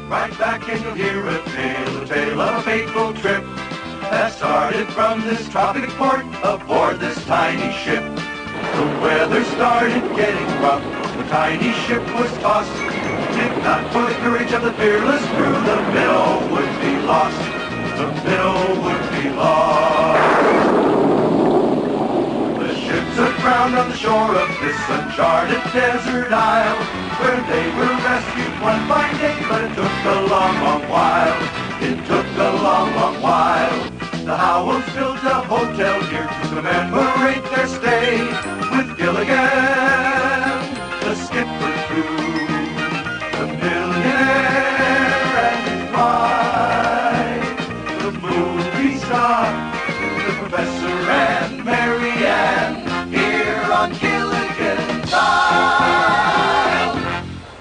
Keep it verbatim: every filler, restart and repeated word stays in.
Right back and you'll hear a tale, a tale of a fateful trip that started from this tropic port aboard this tiny ship. The weather started getting rough, the tiny ship was tossed. If not for the courage of the fearless crew, the minnow would be lost. The minnow would be lost. The ships aground on the shore of this uncharted desert isle, where they were rescued one fine day, but it took a long, long while. It took a long, long while. The Howells built a hotel here to commemorate their stay with Gilligan